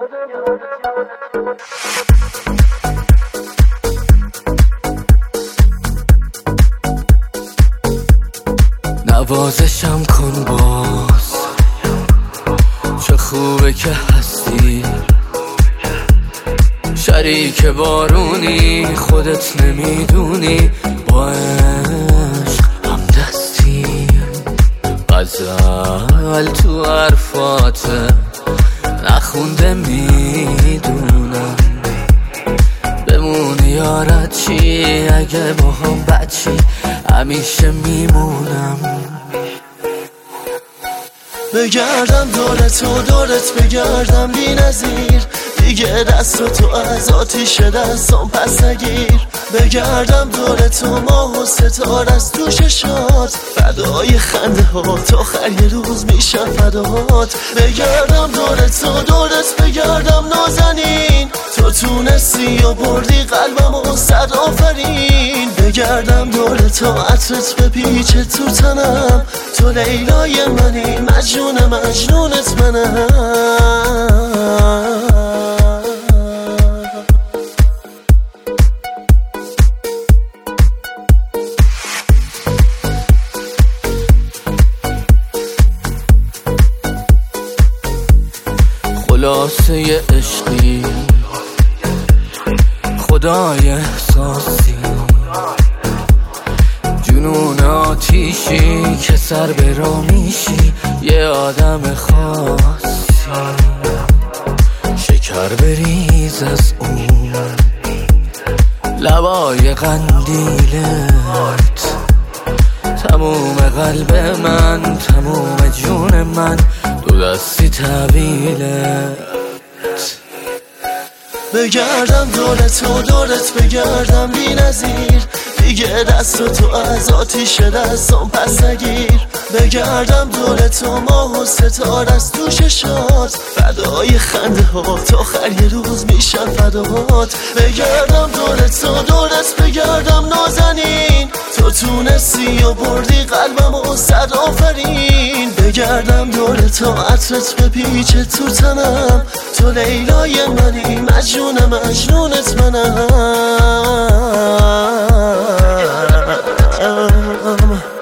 نوازشم کن باز، چه خوبه که هستی شریک بارونی، خودت نمیدونی با عشق هم دستی. غزل تو حرفاته نخونده میدونم، بمونی یارت چی اگه با هم بچی، همیشه میمونم. بگردم دورت و دورت بگردم بی نظیر، دیگه دست تو از آتیش دستم پس نگیر. بگردم دورت و ماه و ستاره از تو چشات، فدای خنده ها تا آخر یه روز میشم فدات. بگردم دورت و دورت بگردم نازنین، تو تونستی و بردی قلبم و صد آفرین. بگردم دورت و عطرت بپیچه تو تنم، تو لیلای منی مجنون مجنونت منم. خلاصه عشقی خدای احساسی، جنون آتیشی که سر به راه میشی، یه آدم خاصی. شکر بریز از اون لبای قندیلت، تموم قلب من تموم جون من دو دستی طویلت. بگردم دورت و دورت بگردم بی نظیر، دیگه دست تو از آتیش دستم پس نگیر. بگردم دورت و ماه و ستاره از تو چشات، فدای خنده ها تا آخر یه روز میشم فدات. بگردم دورت و دورت بگردم نازنین، تو تونستی و بردی قلبم و صد آفرین. بگردم دورت و عطرت بپیچه تو تنم، تو لیلای منی مجنون مجنونت منم.